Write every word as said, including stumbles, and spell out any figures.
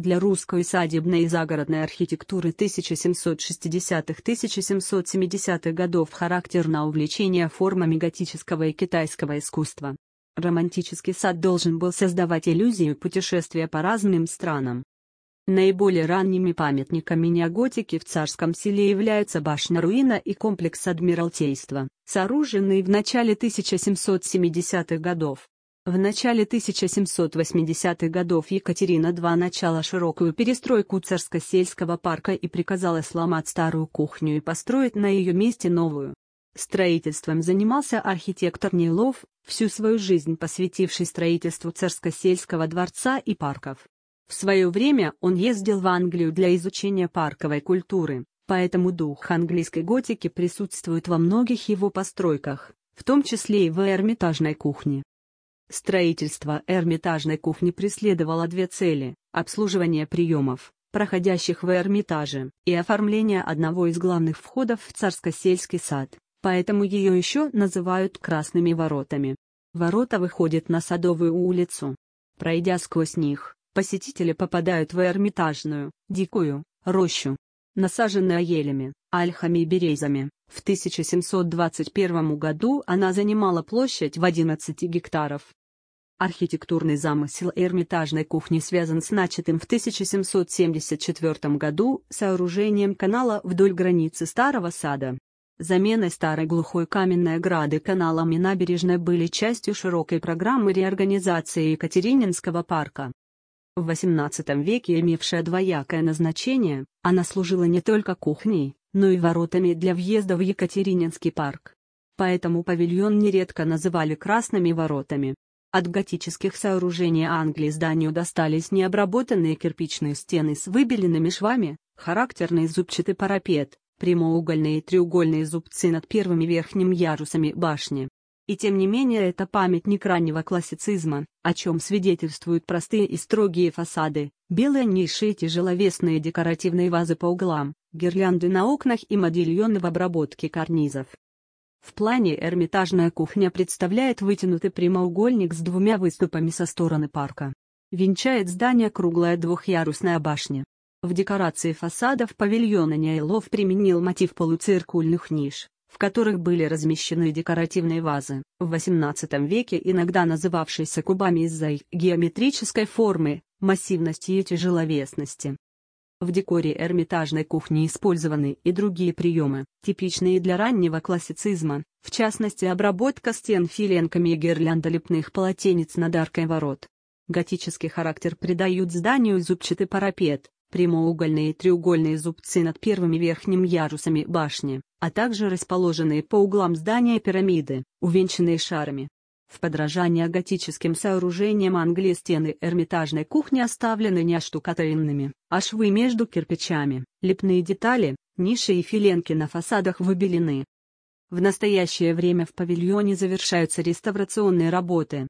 Для русской усадебной и загородной архитектуры тысяча семьсот шестидесятых — тысяча семьсот семидесятых годов характерно увлечение формами готического и китайского искусства. Романтический сад должен был создавать иллюзию путешествия по разным странам. Наиболее ранними памятниками неоготики в Царском Селе являются башня-руина и комплекс Адмиралтейства, сооруженные в начале тысяча семьсот семидесятых годов. В начале тысяча семьсот восьмидесятых годов Екатерина вторая начала широкую перестройку Царско-сельского парка и приказала сломать старую кухню и построить на ее месте новую. Строительством занимался архитектор Нилов, всю свою жизнь посвятивший строительству Царско-сельского дворца и парков. В свое время он ездил в Англию для изучения парковой культуры, поэтому дух английской готики присутствует во многих его постройках, в том числе и в Эрмитажной кухне. Строительство Эрмитажной кухни преследовало две цели: обслуживание приемов, проходящих в Эрмитаже, и оформление одного из главных входов в Царско-сельский сад, поэтому ее еще называют Красными воротами. Ворота выходят на Садовую улицу. Пройдя сквозь них, посетители попадают в Эрмитажную, дикую, рощу, насаженную елями, ольхами и березами. В тысяча семьсот двадцать первом году она занимала площадь в одиннадцать гектаров. Архитектурный замысел Эрмитажной кухни связан с начатым в тысяча семьсот семьдесят четвёртом году сооружением канала вдоль границы Старого Сада. Заменой старой глухой каменной ограды каналом и набережной были частью широкой программы реорганизации Екатерининского парка. В восемнадцатом веке, имевшая двоякое назначение, она служила не только кухней, но и воротами для въезда в Екатерининский парк. Поэтому павильон нередко называли Красными воротами. От готических сооружений Англии зданию достались необработанные кирпичные стены с выбеленными швами, характерный зубчатый парапет, прямоугольные и треугольные зубцы над первыми верхними ярусами башни. И тем не менее это памятник раннего классицизма, о чем свидетельствуют простые и строгие фасады, белые ниши и тяжеловесные декоративные вазы по углам, гирлянды на окнах и модильоны в обработке карнизов. В плане Эрмитажная кухня представляет вытянутый прямоугольник с двумя выступами со стороны парка. Венчает здание круглая двухъярусная башня. В декорации фасадов павильона Нилов применил мотив полуциркульных ниш, в которых были размещены декоративные вазы, в восемнадцатом веке иногда называвшиеся кубами из-за их геометрической формы, массивности и тяжеловесности. В декоре Эрмитажной кухни использованы и другие приемы, типичные для раннего классицизма, в частности обработка стен филенками и гирлянда лепных полотенец над аркой ворот. Готический характер придают зданию зубчатый парапет, прямоугольные и треугольные зубцы над первыми верхними ярусами башни, а также расположенные по углам здания пирамиды, увенчанные шарами. В подражание готическим сооружениям Англии стены Эрмитажной кухни оставлены не оштукатуренными, а швы между кирпичами, лепные детали, ниши и филенки на фасадах выбелены. В настоящее время в павильоне завершаются реставрационные работы,